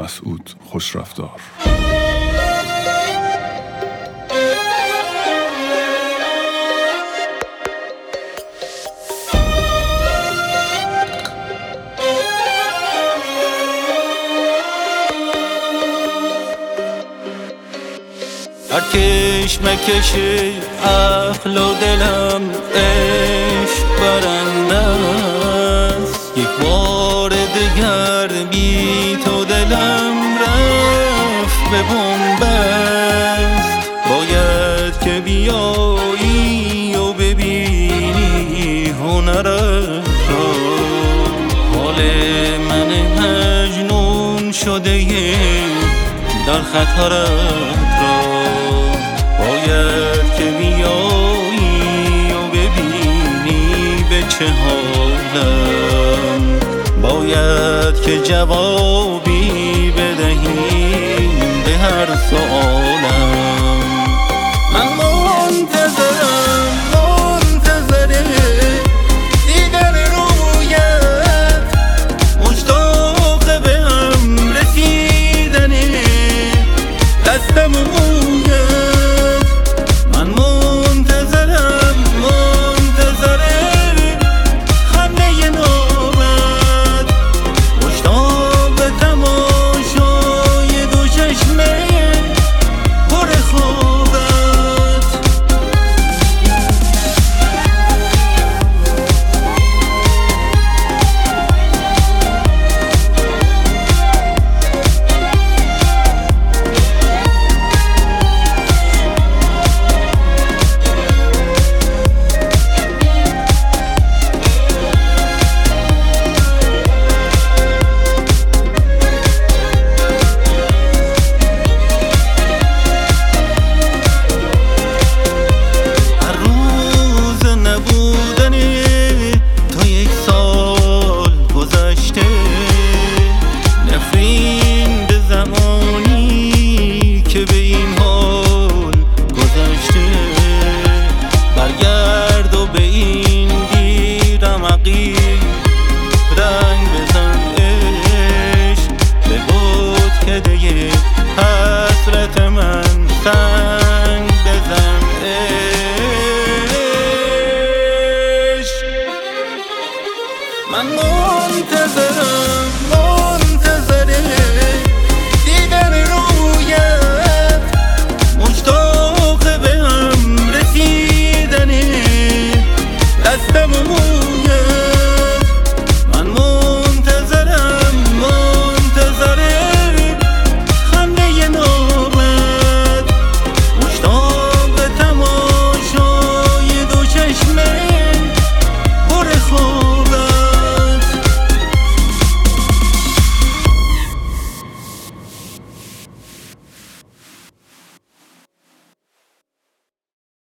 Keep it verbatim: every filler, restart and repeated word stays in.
مسعود خوشرفتار. هر کشمکش عقل و دلم عشق برنده است، یک بار دگر بی تو دلم رفت به بنبست. باید که بیایی و ببینی هنرت را، حال من مجنون شده در خطرت را. باید که بیایی و ببینی به چه حالم، باید که جوابی